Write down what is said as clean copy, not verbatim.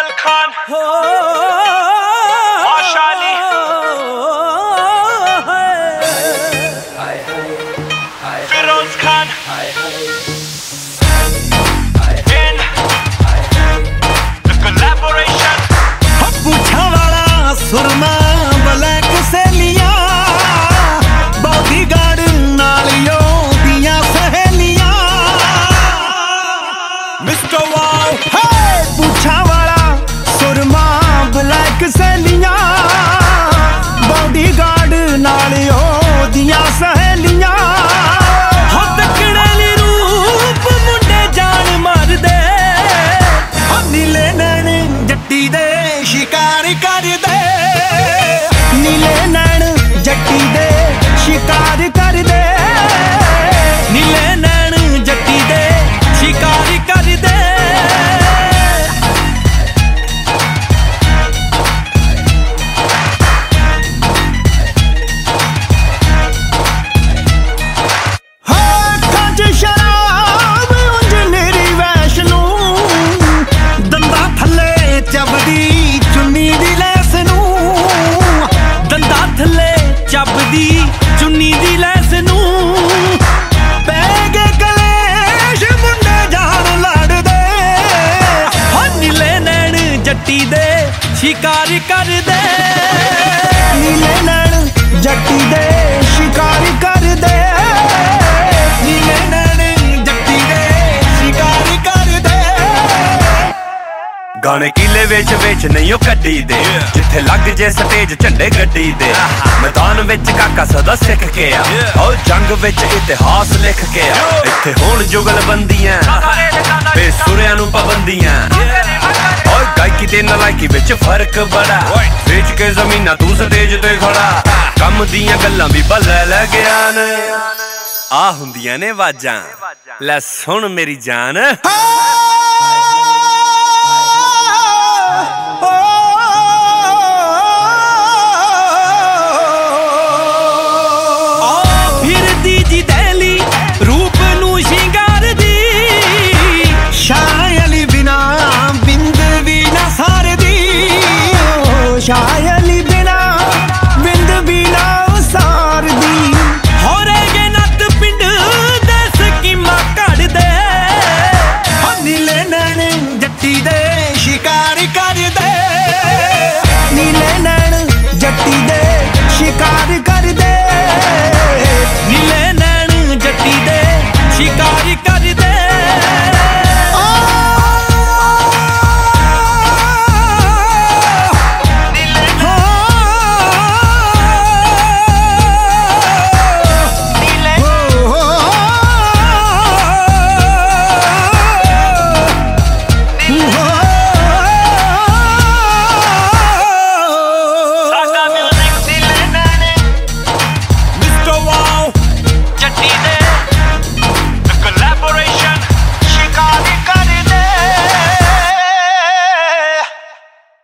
Afzal Khan आशानी Firoz Khan in the collaboration पूछा वाला सुरमा black सहेलियां बॉडीगार्ड नालियों दियां सहेलियां मिस्टर वाओ हे पूछा वाला सुरमा ब्लैक सहेलियां बॉडीगार्ड नालियों दियां सहेलियां नीले नैन जट्टी दे शिकार कर दे नीले नैन जट्टी दे शिकार कर दे नीले नैन जट्टी दे शिकार कर दे ਚੱਬਦੀ ਚੁੰਨੀ ਦੀ ਲੈਸ ਨੂੰ ਪੈ ਗਏ ਕਲੇਸ਼ ਮੁੰਡੇ ਜਾਣ ਲੜਦੇ ਹੋ ਨੀਲੇ ਨੈਣ ਜੱਟੀ ਦੇ ਸ਼ਿਕਾਰ ਕਰਦੇ ਨੀਲੇ ਨੈਣ ਜੱਟੀ ਦੇ ਸ਼ਿਕਾਰ ਕਰਦੇ ਨੀਲੇ ਨੈਣ ਜੱਟੀ ਦੇ ਸ਼ਿਕਾਰ ਕਰਦੇ ਗਾਣੇ ਕੀਲੇ ਵਿੱਚ ਨਹੀਂ ਉਹ ਕੱਢੀ ਦੇ ਜਿੱਥੇ ਲੱਗ ਜੇ ਸਟੇਜ ਝੰਡੇ ਗੱਡੀ ਦੇ ਮੈਦਾਨ ਵਿੱਚ ਕਾਕਾ ਸਦਾ ਸਿੱਖ ਕੇ ਆ ਉਹ ਜੰਗ ਵਿੱਚ ਇਤਿਹਾਸ ਲਿਖ ਕੇ ਆ ਇੱਥੇ ਹੋਣ ਜੁਗਲਬੰਦੀਆਂ ਬੇਸੁਰਿਆਂ ਨੂੰ ਪਾਬੰਦੀਆਂ ਓਏ ਗਾਇਕੀ ਤੇ ਨਲਾਇਕੀ ਵਿੱਚ ਫਰਕ ਬੜਾ ਵੇਚ ਕੇ ਜ਼ਮੀਨਾਂ ਤੂੰ ਸਟੇਜ ਤੇ ਖੜਾ ਕੰਮ ਦੀਆਂ ਗੱਲਾਂ ਵੀ ਬੱਲੇ ਲੈ ਗਿਆ ਨੇ ਆ ਹੁੰਦੀਆਂ ਨੇ ਆਵਾਜ਼ਾਂ ਲੈ ਸੁਣ ਮੇਰੀ ਜਾਨ शायली बिना बिंद बिना सार दी हो रे नत पिंड दे स्कीमा कड़ दे नीले नैन जट्टी दे शिकार कर दे नीले नैन जट्टी दे शिकार कर दे नीले नैन जट्टी दे शिकार कर